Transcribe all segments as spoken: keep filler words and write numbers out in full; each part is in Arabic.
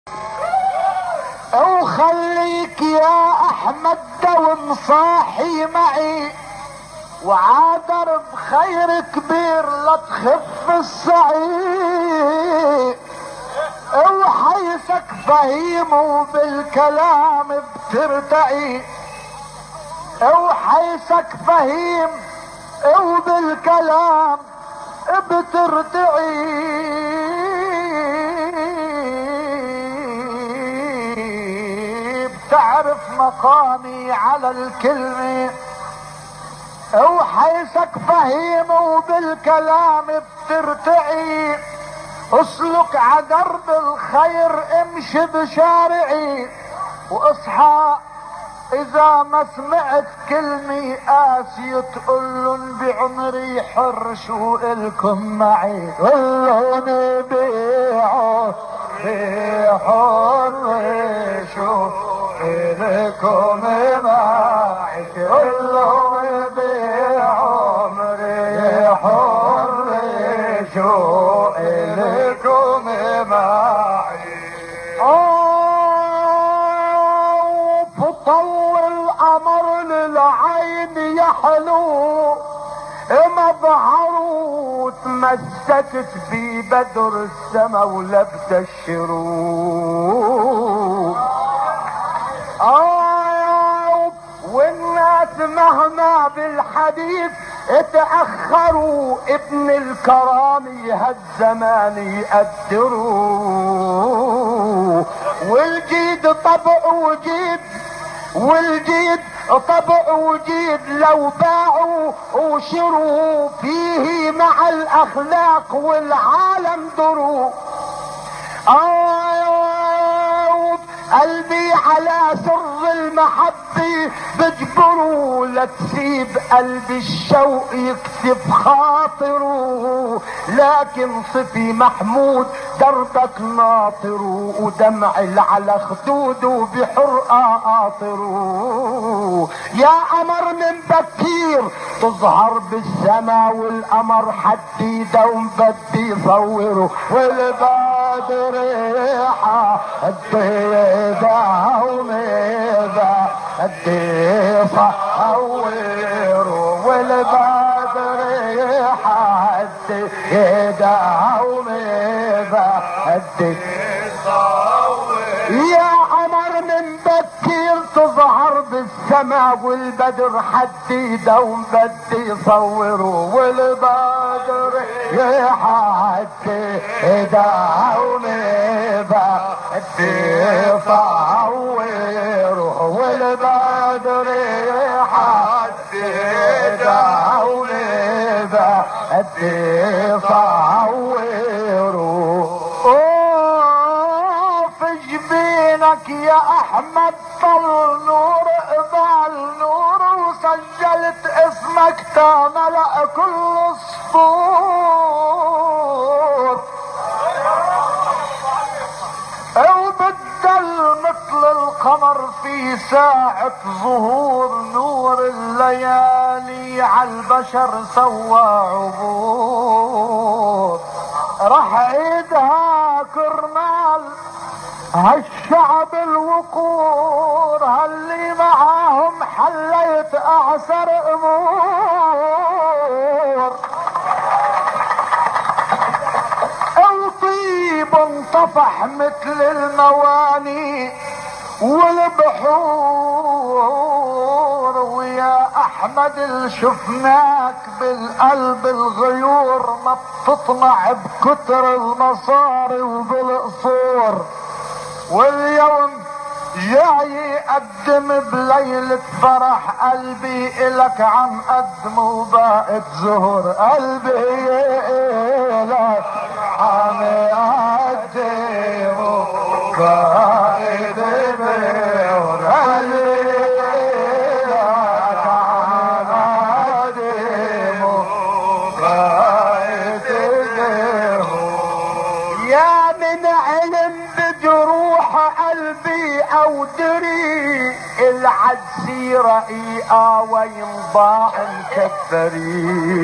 وخليك يا احمد دوم صاحي معي، وعادر بخير كبير لا تخف السعي، وحيثك فهيم وبالكلام بترتعي، وحيثك فهيم وبالكلام بترتعي، بتعرف مقامي على الكلمة، وحيثك فهيم وبالكلام بترتعي، اسلك عدرب الخير امشي بشارعي، واصحى اذا ما سمعت كلمة قاسية تقولن بعمري حر شو الكم معي، قولن بيعوا بحر شو الكم معي، قولن بعمري حر شو الكم معي. القمر للعين يحلو مظهره، تمسكت في بدر السما ولبس الشروق. آه والناس مهما بالحديث اتأخروا، ابن الكرام هالزمان يقدروا، والجيد طبع وجيد والجيد طبع وجيد، لو باعوا وشروا فيه مع الاخلاق والعالم دروا. آه قلبي على سر المحبة بجبره، لا تسيب قلبي الشوق يكسب خاطره، لكن صفي محمود دربك ناطره، ودمع على خدوده بحرقة قاطره. يا قمر من بكير تظهر بالسما، والقمر حدي دوم بدي يصوره، والبدر حدي وميذا بدي صوره، والبدر حدي وميذا بدي صوره. يا قمر من بكير تظهر بالسما، والبدر حدي دوم بدي يصوره، والبدر حدي وميذا بدي صوره، والبدر حدي وميذا بدي صوره. جبينك يا احمد طل نور اقبال نور، وسجلت اسمك تملأ كل السطور، وبدل مثل القمر في ساعة ظهور، نور الليالي عالبشر سوى عبور. رح عيدها كرمال هالشعب الوقور، هاللي معاهم حليت اعسر امور، وطيب انطفح مثل المواني والبحور. ويا احمد اللي شفناك بالقلب الغيور، ما بتطمع بكتر المصاري وبالقصور، واليوم جاي يقدم بليلة فرح قلبي إلك عم قدمه باقة زهور، قلبي إلك عم قدمه باقة زهور، قلبي إلك عم قدمه باقة زهور. يا من علم بجروح قلبي او دري، العجزي رقيقة وينضاع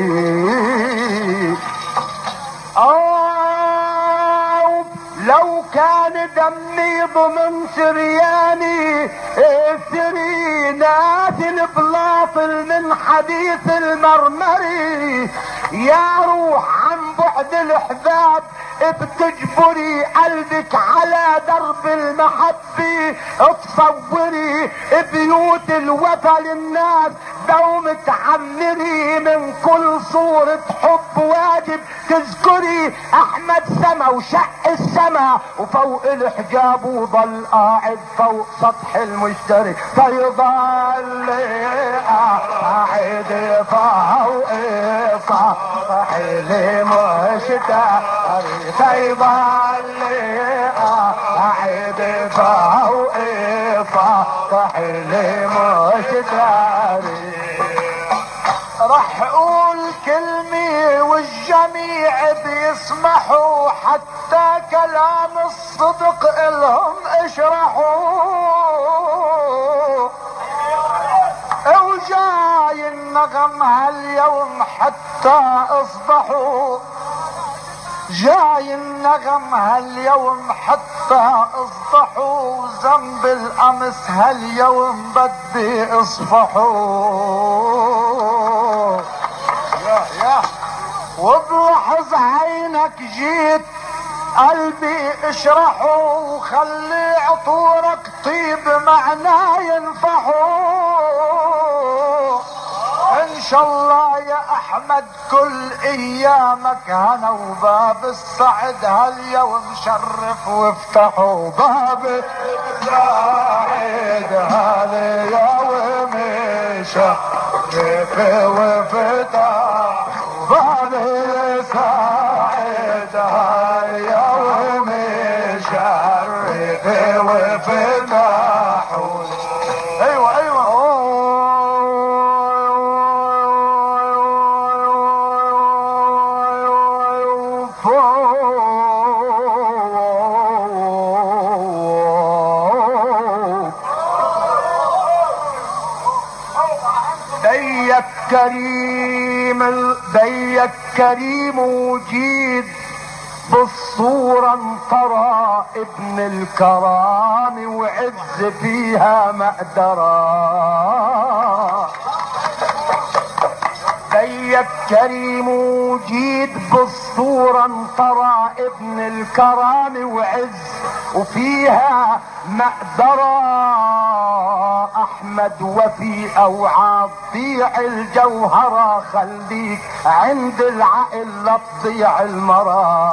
مكبري. أو لو كان دمي ضمن سرياني سري نازل بلاطل من حديث المرمري. يا روح عن بعد الحباب بتجبري قلبك على درب المحبة. تصوري بيوت الوفا للناس دوم تعمري من كل صورة حب واجب تذكري احمد سما وشق السما وفوق الحجاب وضل قاعد فوق سطح المشتري. فيضل قاعد فوق سطح المشتري. فيضل قاعد فوق سطح المشتري. رح اقول كلمة والجميع بيسمحوا حتى كلام الصدق الهم اشرحوا. وجاي النغم هاليوم حتى اصبحوا. جاي النغم هاليوم حتى اصبحوا. ذنب الامس هاليوم بدي اصفحوا. يا يا وبلحظ عينك جيت قلبي اشرحوا. وخلي عطورك طيب معنا ينفحوا. ان شاء الله يا احمد كل ايامك هنا وباب السعد هاليوم شرف وافتحوا. باب السعد هاليوم شرف وافتحوا. باب السعد هاليوم شرف وافتحوا. ايوه ايوه كريم بيك كريم وجيد بالصورة انطرى ابن الكرام وعز فيها مقدرة. بيك كريم وجيد بالصورة انطرى ابن الكرام وعز وفيها مقدرة. احمد وفي اوعى تضيع الجوهرة. خليك عند العقل لا تضيع المرا.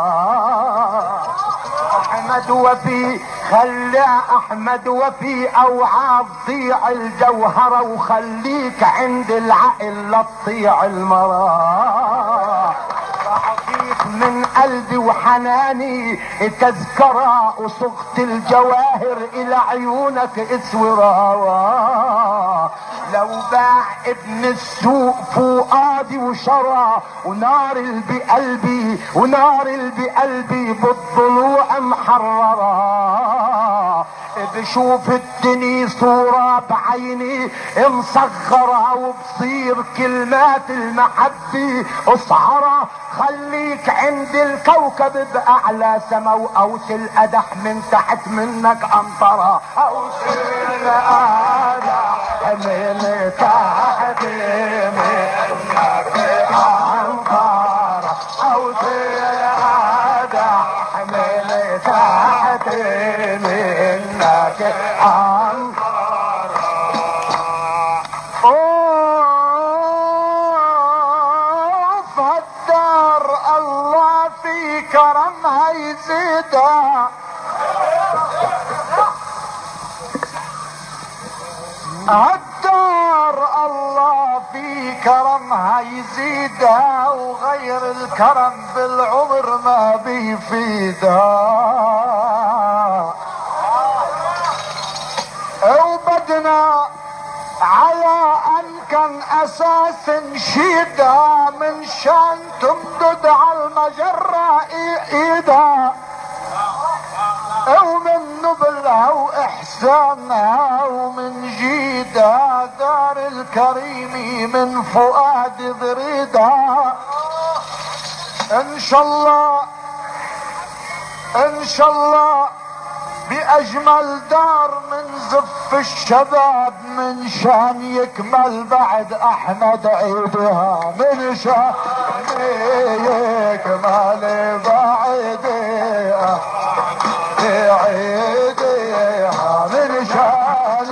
احمد وفي خلي احمد وفي اوعى تضيع الجوهرة. وخليك عند العقل لا تضيع المرا. بعطيك من قلبي وحناني تذكرة وصغت الجواهر الى عيونك اسورة. لو باع ابن السوق فؤادي وشرى. ونار بقلبي ونار بقلبي بالضلوع محررة. بشوف الدنيا صورة بعيني مصغرة. وبصير كلمات المحبة اصحرة. خليك عند الكوكب بأعلى سما. وأوت القدح من تحت منك أمطرة. أوت القدح من تحت منك أمطرة. أوت القدح من تحت منك أمطرة. كرمها يزيدها. هالدار الله في كرمها يزيدها. وغير الكرم بالعمر ما بيفيدها. وبدنا على ان كان اساس نشيدها. من شان تمدد على المجرة ايدها. ومن نبلها واحسانها ومن جيدها. دار الكريم من فؤاد ضريدها. ان شاء الله ان شاء الله اجمل دار من زف الشباب من شان يكمل بعد احمد عيدها من شان يكمل بعد عيدها من شان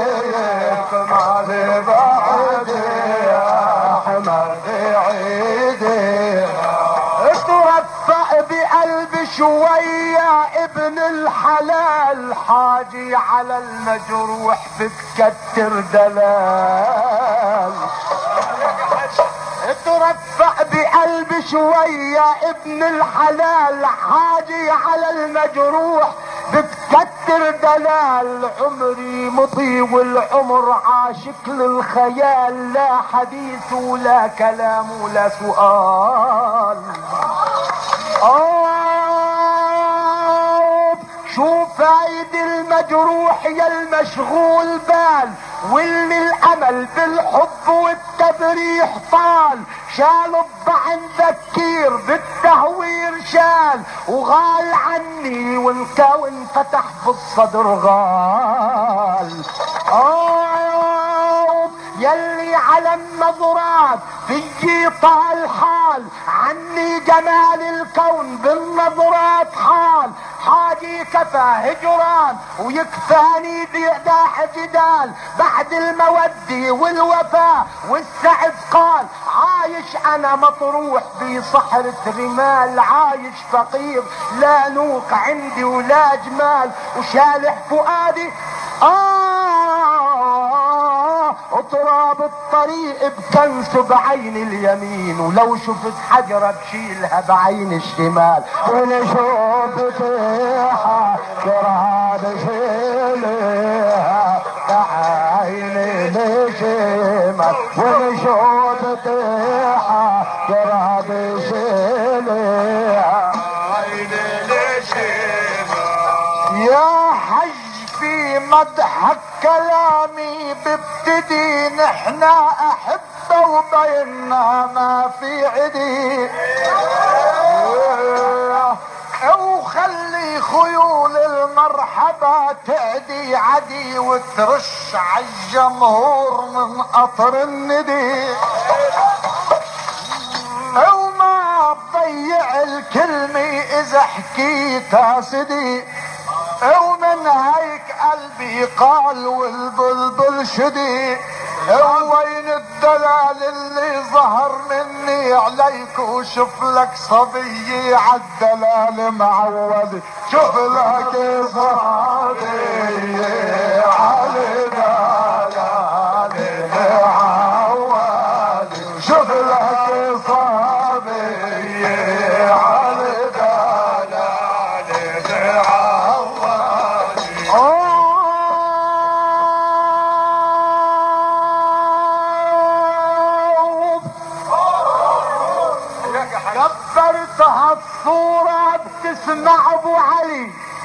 يكمل بعد احمد عيدها. ترفع بقلب شوية ابن الحلال حاجي على المجروح بتكتر دلال. ترفع بقلب شوية ابن الحلال حاجي على المجروح بتكتر دلال. عمري مضي والعمر عاشق للخيال لا حديث ولا كلام ولا سؤال. آه شو فايد المجروح يا المشغول بال واللي الامل بالحب والتبريح طال. شال الضعن ذكير بالتهوير شال وغال عني وانكون فتح بالصدر غال. آه يلي على النظرات في طال حال عني جمال الكون بالنظرات حال. حاجي كفى هجران ويكفاني بإيداح جدال بعد المودة والوفاء والسعد قال. عايش انا مطروح بصحرة رمال عايش فقير لا نوق عندي ولا جمال وشالح فؤادي آه وتراب الطريق بكنس بعين اليمين ولو شفت حجرة بشيلها بعين الشمال. ونشوف طيحة كراد شيلها بعين الشمال. ونشوف طيحة كراد شيلها بعين الشمال. يا حج في مدحك كلامي ببتدي نحنا احبه وبيننا ما في عدي. وخلي خيول المرحبا تعدي عدي وترش عالجمهور من قطر الندي. وما تضيع الكلمة اذا حكيتها سدي. ومن هيك قلبي قال والبلبل شدي. وين الدلال اللي ظهر مني عليك وشوف لك صبية عالدلال معود. شوف لك صبية عالدلال معود. شوف لك صبية عالدلال معود. كبرتها الصورة بتسمع ابو علي.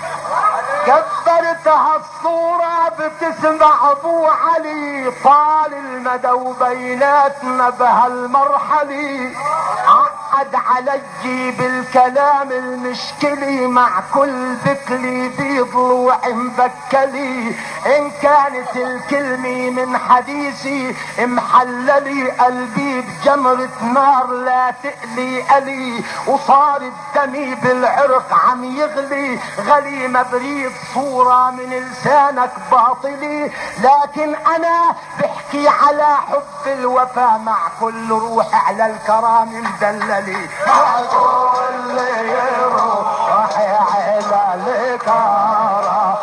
كبرتها الصورة بتسمع ابو علي. طال المدى وبيناتنا بهالمرحلة عقد علي بالكلام المشكلي مع كل بكلي بضلوع مبكلي. ان كانت الكلمة من حديثي محللي قلبي بجمرة نار لا تقلي قلي. وصار الدمي بالعرق عم يغلي غلي مبريد صورة من لسانك باطلي. لكن انا بحكي على حب الوفا مع كل روح على الكرام مدللي. مع كل روح على الكرام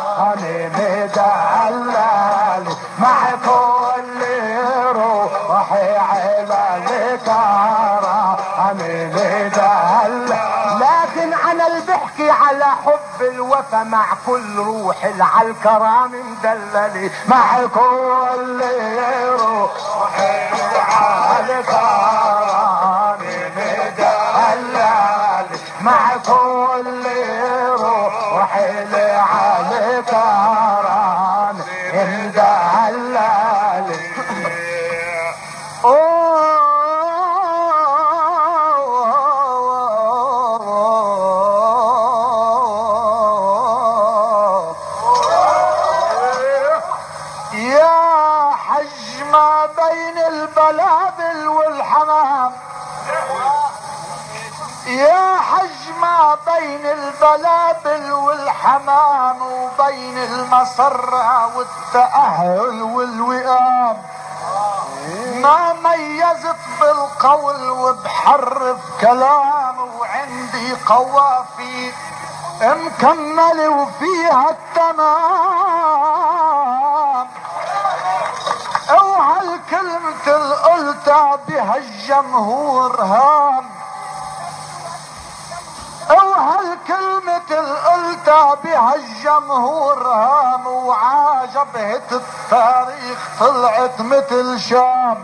مدللي. مع كل روح على الكرام مدللي. لكن انا اللي بحكي على حب الوفا مع كل روح على الكرام مدللي. مع كل روح على الكرام مدللي. مع كل روح على الكرام مدللي. يا حج ما بين البلابل والحمام، يا حج ما بين البلابل والحمام، وبين المسرة والتأهل والوئام. ما ميزت بالقول وبحرف كلام، وعندي قوافي مكمل وفيها التمام. وهالكلمة القلتها بها الجمهور هام، وهالكلمة القلتها بها الجمهور هام، وعجبهت التاريخ طلعت مثل شام.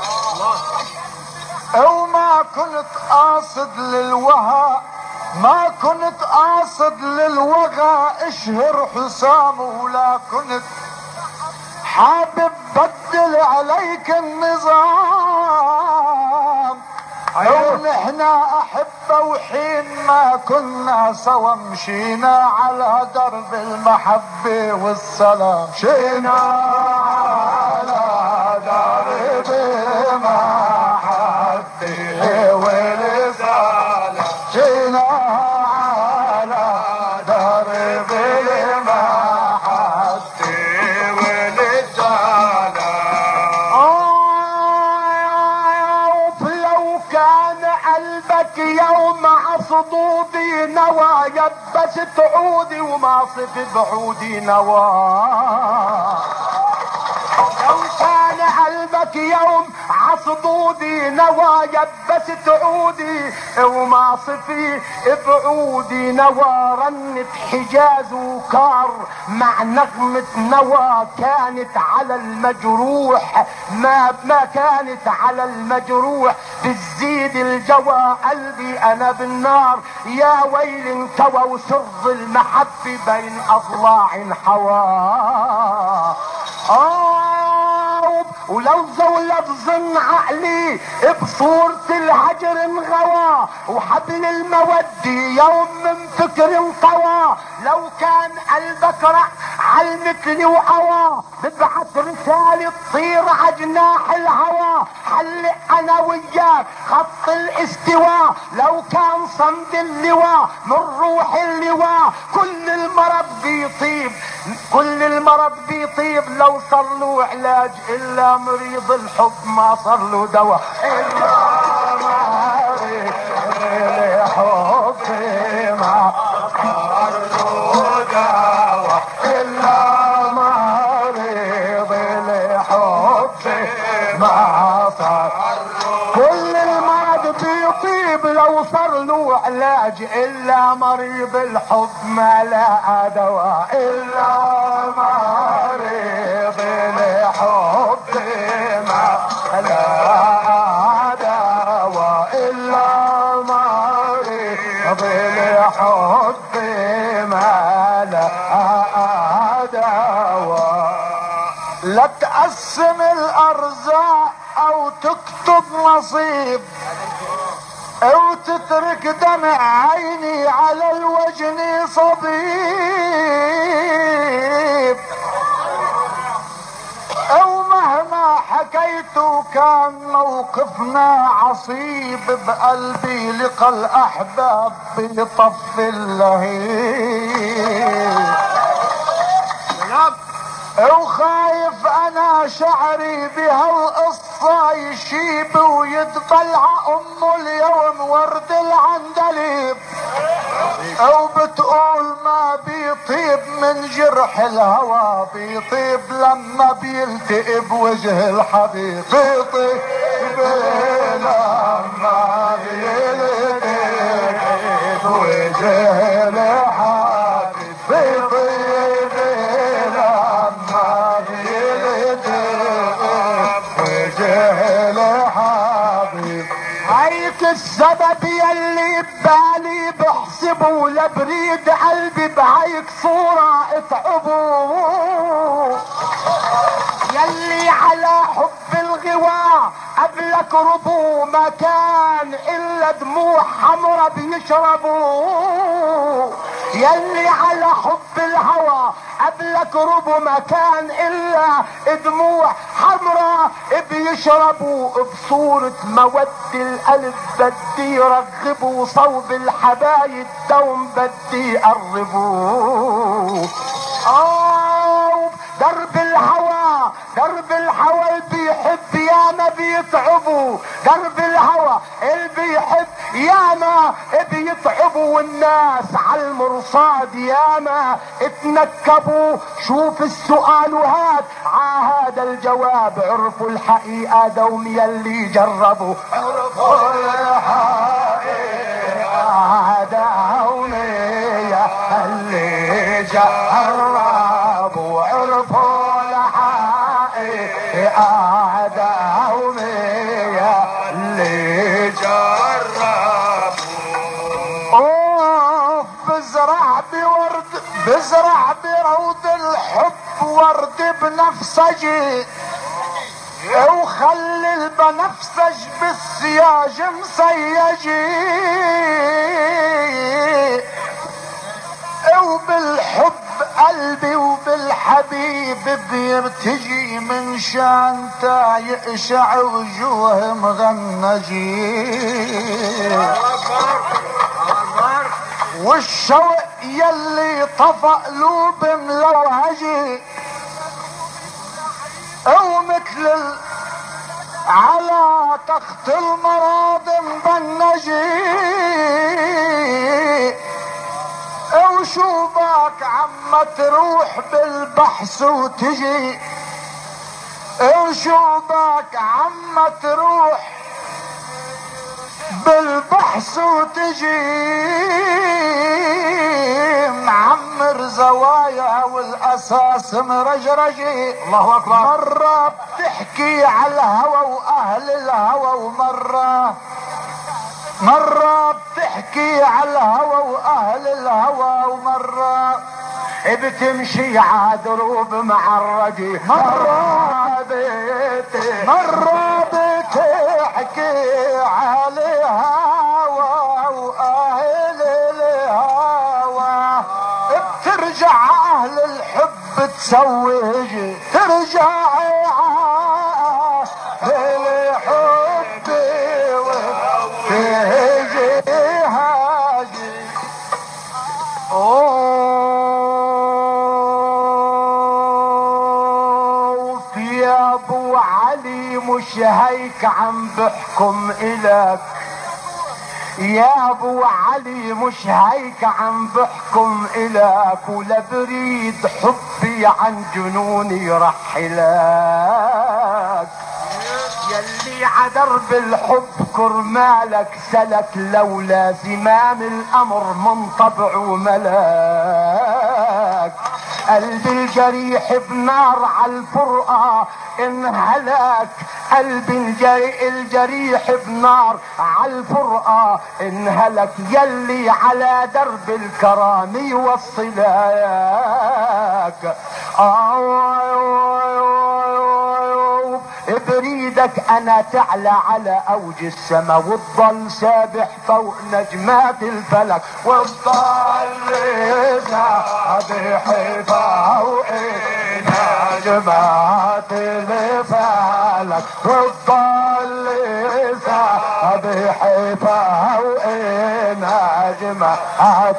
وما كنت قاصد للوهى، ما كنت قاصد للوغى اشهر حسام، ولا كنت حابب بدل عليك النظام. ونحنا احبة وحين ما كنا سوا مشينا على درب المحبة والسلام، مشينا على درب المحبة والسلام، مشينا على درب المحبة والسلام. قلبك يوم عصدودي نوى يبست عودي، ومعصف بعودي نوى. لو كان قلبك يوم عصدودي نوى يبست عودي، ومعصفي بعودي نوى. رنت حجاز وكار مع نغمة نوى، كانت على المجروح ما ما كانت على المجروح بالزيد الجوى. قلبي انا بالنار يا ويل انكوى، وسر المحبة بين اضلاع حوى. آه ولو زولت ظن عقلي بصورة الهجر انغوى، وحبل المودي يوم من فكر انطوى. لو كان قلبك رح عالمثل وقوى، ببعث رسالة تطير عجناح الهوى. حلق انا وياك خط الاستواء، لو كان صمد اللواء من روح اللواء. كل المرض بيطيب، كل المرض بيطيب لو صلوا علاج، الا مريض الحب ما صار له دواء. الا مريض الحب ما صار له دواء، الا مريض الحب ما صار. كل المرض بيطيب لو صار له علاج، الا مريض الحب ما لقى دواء. الا مريض الحب ما لقى دواء، الا مريض الحب ما لقى دواء. لا تقسم الارزاق او تكتب نصيب، او تترك دمع عيني على الوجن صبيب. او مهما حكيت كان موقفنا عصيب، بقلبي لقى الاحباب بيطفي اللهيب. وخايف انا شعري بهالقصة يشيب، ويتبلع امه اليوم ورد العندليب. او بتقول ما بيطيب من جرح الهوى، بيطيب لما بيلتقي بوجه الحبيب. بيطيب لما بيلتقي بوجه الحبيب، بيطيب لما بيلتقي بوجه الحبيب. هيك السبب يلي ببالي بحسبه، لبريد قلبي بهيك صورة اتعبه. يلي على حب الغواء قبلك ربو، ما كان الا دموع حمرا بيشربوا. يلي على حب الهوى قبلك ربو مكان الا دموع حمراء بيشربوا بصورة مود القلب بدي يرغبوا صوب الحبايب دوم بدي يقربوا. آه درب الهوى درب الهوى اللي بيحب ياما بيتعبوا، درب الهوى اللي بيحب ياما بيتعبوا، والناس على المرصاد ياما اتنكبوا. شوف السؤال وهات عهذا الجواب، عرفوا الحقيقة دوم يلي جربوا، عرفوا الحقيقة دوم يلي جربوا، عرفوا الحقيقة دوم يلي جربوا. اوف بزرع بورد بزرع بروض الحب ورد بنفسجي، وخلي البنفسج بالسياج مسيجي، وبالحب قلبي وبالحبيب بيرتجي، من شان تا يقشع وجوه مغنجي، والشوق يلي طفى قلوب ملوهجي، ومثل على تخت المراض مبنجي، وشو باك عم تروح بالبحث وتجي، وشو باك عم تروح بالبحث وتجي، معمر زوايا والاساس مرجرجي. الله اكبر. مرة بتحكي على الهوى واهل الهوى، ومرة مرة بتحكي على الهوى واهل الهوى، ومرة بتمشي عدروب معرجي، مرة بيتي مرة بتحكي على الهوى واهل الهوى، بترجع اهل الحب تسويجي، ترجع اهل الحب وتهجي هاجي. اوه يا ابو علي مش هيك عم بحكم الك، يا ابو علي مش هيك عم بحكم الك، ولا بريد حبي عن جنوني رحلك، يلي عدرب الحب كرمالك سلك، لولا زمام الامر من طبعه ملك، قلبي الجريح بنار عالفرقة انهلك، قلبي الجري الجريح بنار عالفرقة انهلك، يلي على درب الكرام يوصلك. بريدك انا تعلى على اوج السما، وتضل سابح فوق نجمات الفلك، وتضل سابح فوق نجمات الفلك، وتضل سابح فوق نجمات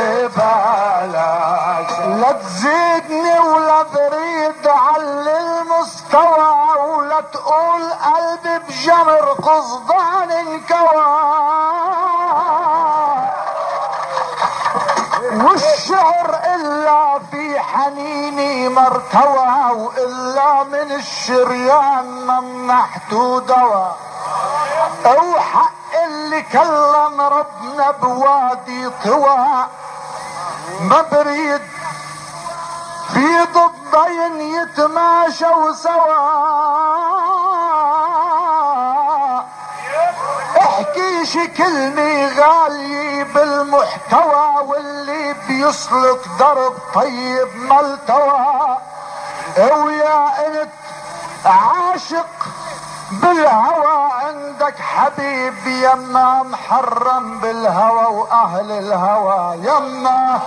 الفلك. لا تزيدني ولا تريد على المستوى، ولا تقول قلبي بجمر قصدان انكوى، والشعر الا في حنيني مرتوى، والا من الشريان منحت دوا، وحق اللي كلم ربنا بوادي طوى، ما بريد في ضدين يتماشوا سوا، احكي شي كلمة غالية بالمحتوى، واللي بيسلك درب طيب ملتوى، ويا انت عاشق بالهوى عندك حبيب يما محرم بالهوى واهل الهوى يما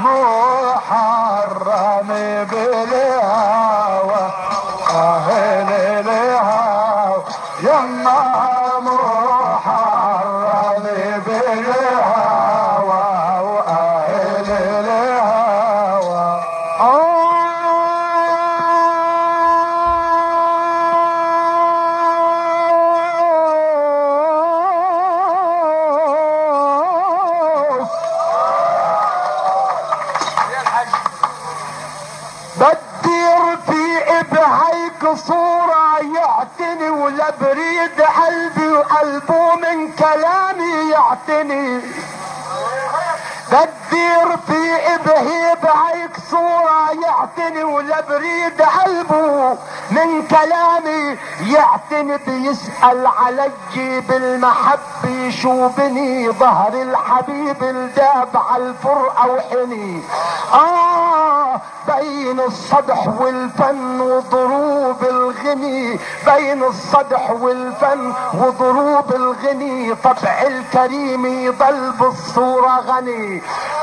محرم بالهوى اهل الهوى يما محرم بالهوى واهل الهوى. بدير في ابهيك صورة يعتني ولا بريد قلبي وقلبه من كلامي يعتني. بدير في ابهي بعيك صورة يعتني ولا بريد قلبه من كلامي يعتني. بيسأل علي بالمحبة يشوبني ظهر الحبيب الداب على الفرقة وحني. آه بين الصدح والفن وضروب الغني بين الصدح والفن وضروب الغني طبع الكريم يضل بالصورة غني.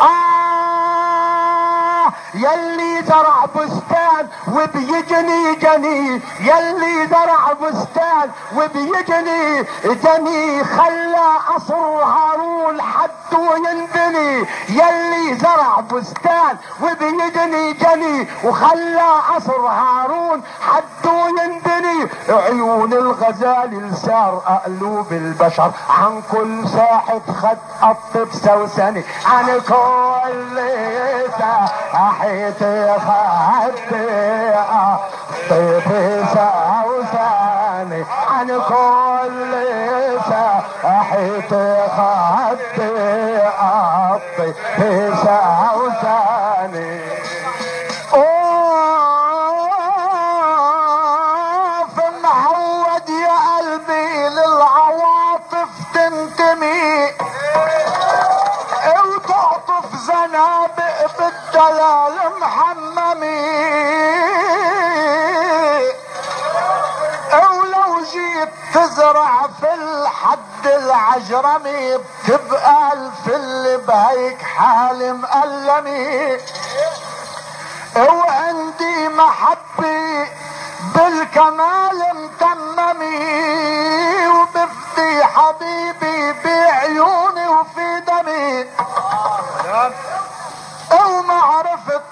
آه يلي زرع بستان وبيجني جني يلي زرع بستان وبيجني جني خلى قصر هارون حده ينبني. يلي زرع بستان وبيجني جني وخلى قصر هارون حده ينبني. عيون الغزال لسار قلوب البشر عن كل ساحة خد قطب سوسني عن كل ساحة خد قطب سوسني عن كل ساحة خد قطب سوسني. تنتمي وتعطف زنابق بالدلال محممي. ولو جيت تزرع في الحد العجرمي بتبقى الفل بهيك حال مألمي. وعندي محبي بالكمال متممي وبفدي حبيبي بعيوني وفي دمي. وما عرفت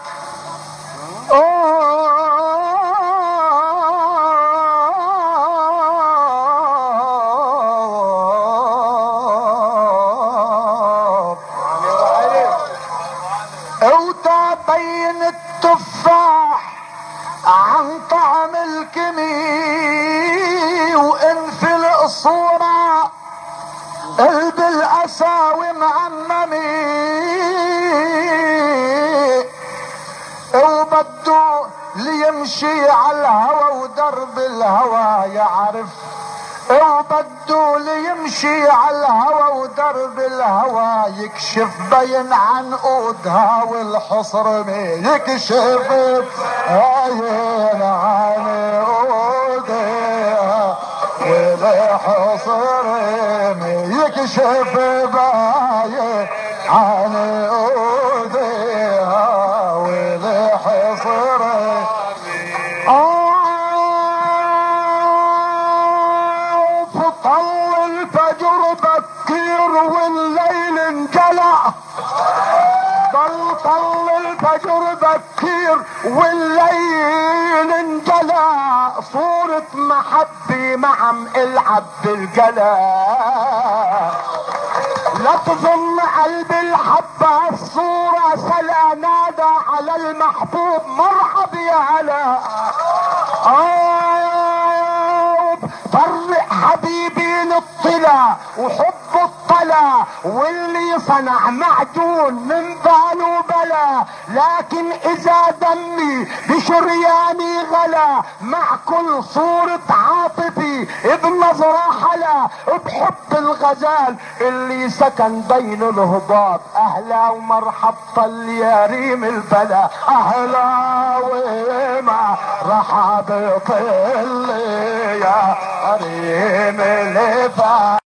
وتبين التفاح عن طعم الكمي. وان في الصورة قلب الاساوي معممي وبده ليمشي على الهوى ودرب الهوى يعرف. وبده ليمشي على الهوى ودرب الهوى يكشف بين عنقودها والحصر يكشف بين عنقودها والحصر يكشف بين عنقودها والحصر. والليل انجلى ضل طل الفجر بكير والليل انجلى. صورة محبي معم العب بالجلا. لا تظن قلب الحبة الصورة سلا نادى على المحبوب مرحب يا هلا. آه فرق حبيبي نطلع وحب الطيب بلا، واللي صنع معدون من باله بلا، لكن اذا دمي بشرياني غلا، مع كل صورة عاطفي بنظرة حلا، بحب الغزال اللي سكن بين الهضاب. اهلا ومرحب طل يا ريم البلا، اهلا ومرحب طل يا ريم البلا.